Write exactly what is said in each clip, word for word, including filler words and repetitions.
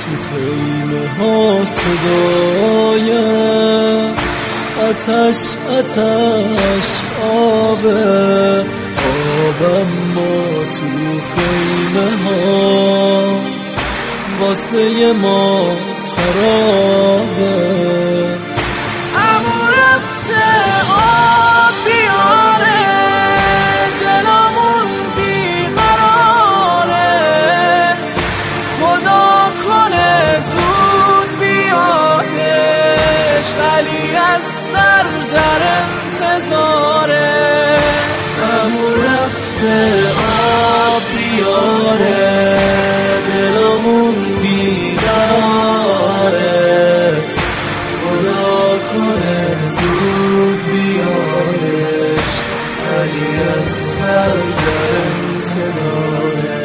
تو خیمه ها صدای آتش آتش آبه آبم ما تو خیمه ها واسه ما سرابه امو رفته آب بیاره دلمون بیقراره خدا کنه زود بیادش ولی از در در انتظاره امو رفته آب بیاره دلمون بیقراره خدا کنه زود بیادش ولی از هر در انتظاره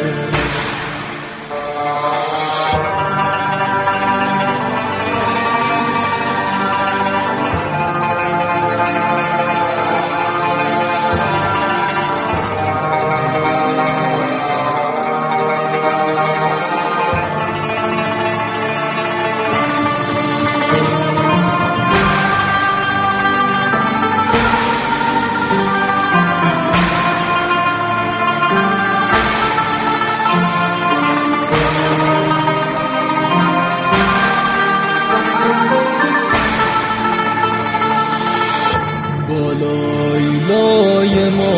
بالای لای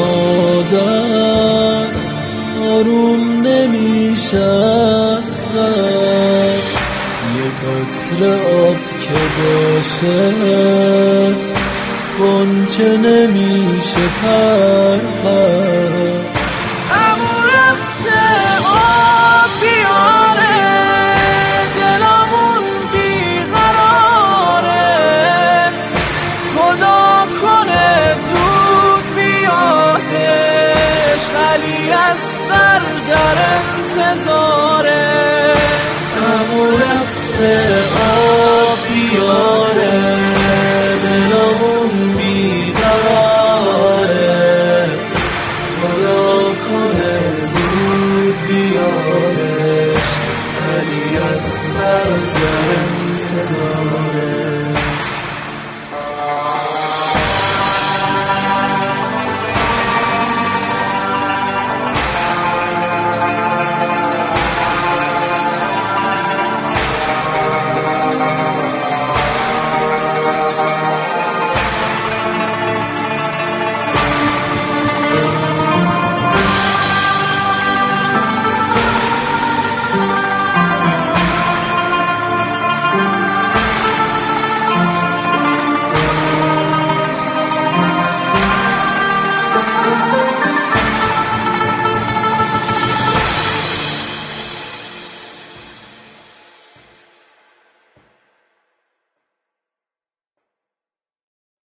مادر آروم نمیشه اصلا یه قطره آب که باشه غنچه نمیشه پر پر امو رفته آب بیاره دلمون بیقراره خدا کنه زود بیادش ولی از در در انتظار